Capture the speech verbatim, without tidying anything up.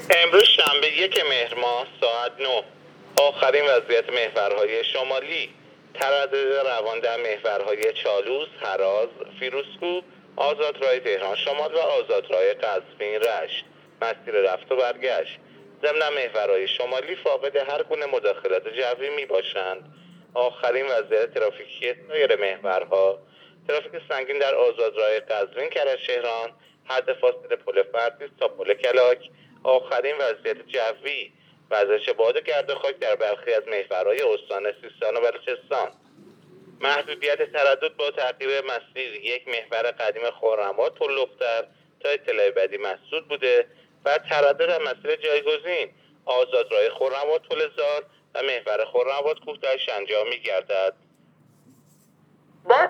امروز شنبه یک مهر ماه ساعت نه. آخرین وضعیت محورهای شمالی: تردد روان در محورهای چالوس، هراز، فیروزکوه، آزادراه تهران شمال و آزادراه قزوین رشت. مسیر رفت و برگشت: ضمن محورهای شمالی فاقد هر گونه مداخلات جوی می باشند. آخرین وضعیت ترافیکی سایر محورها: ترافیک سنگین در آزادراه قزوین کرج‌تهران، حد فاصله پل فردیس تا پل کلاک. آخرین وضعیت جوی: وزش باد گرد خاک در برخی از محورهای استان سیستان و بلوچستان. محدودیت تردد با تغییر مسیر: یک محور قدیم خرم‌آباد پل لختر تا اطلاع بعدی مسدود بوده و تردد در مسیر جایگزین: آزادراه خرم‌آباد پل زار و محور خرم‌آباد کوه‌تای شنجا می‌گردد.